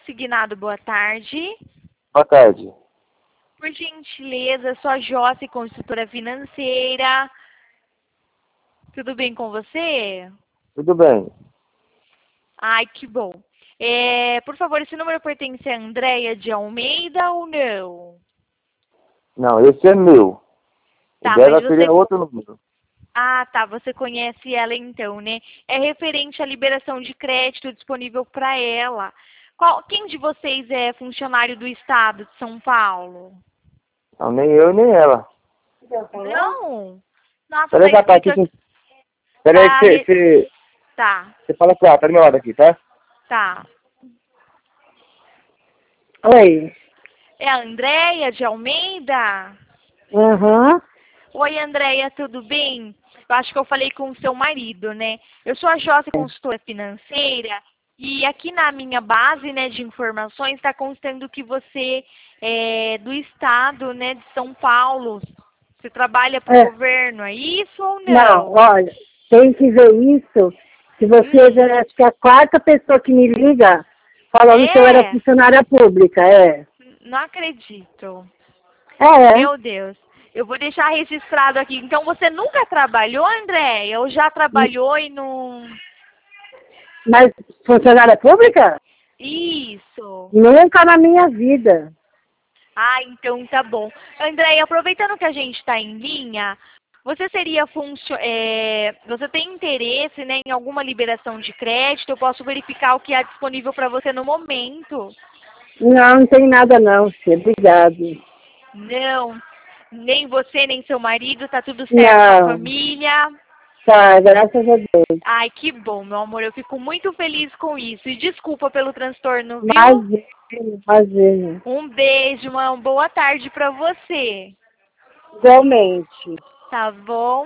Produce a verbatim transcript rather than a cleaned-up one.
consignado, boa tarde. Boa tarde. Por gentileza, sou a Josi, consultora financeira. Tudo bem com você? Tudo bem. Ai, que bom. É, por favor, esse número pertence a Andréia de Almeida ou não? Não, esse é meu. Tá, o dela mas você... seria outro número. Ah, tá, você conhece ela então, né? É referente à liberação de crédito disponível para ela. Qual, quem de vocês é funcionário do Estado de São Paulo? Não, nem eu, nem ela. Não? Nossa, Peraí, tá que ela tá escrito aqui. aqui. com- Peraí Tá, que você, re- você, tá, você fala com ela, tá do meu lado aqui, tá? tá. Oi. É a Andréia de Almeida? Uhum. Oi, Andréia, tudo bem? Eu acho que eu falei com o seu marido, né? Eu sou a Josi, consultora financeira, e aqui na minha base, né, de informações está constando que você é do estado, né, de São Paulo. Você trabalha para o É, governo, é isso ou não, não? olha, tem que ver isso. Se você Hum, já acho que é a quarta pessoa que me liga falando que eu era é? funcionária pública, é. Não acredito. É, é. Meu Deus. Eu vou deixar registrado aqui. Então você nunca trabalhou, Andréia? Ou já trabalhou e não... Mas funcionária pública? Isso. Nunca na minha vida. Ah, então tá bom. Andréia, aproveitando que a gente está em linha, você seria funcio é, você tem interesse, né, em alguma liberação de crédito? Eu posso verificar o que há disponível para você no momento. Não, não tem nada não, filho. Obrigado. Não, nem você, nem seu marido, tá tudo certo com a Não, família? tá, graças a Deus. Ai, que bom, meu amor. Eu fico muito feliz com isso. E desculpa pelo transtorno, viu? Imagina, imagina. Um beijo, uma boa tarde para você. Igualmente. Tá bom?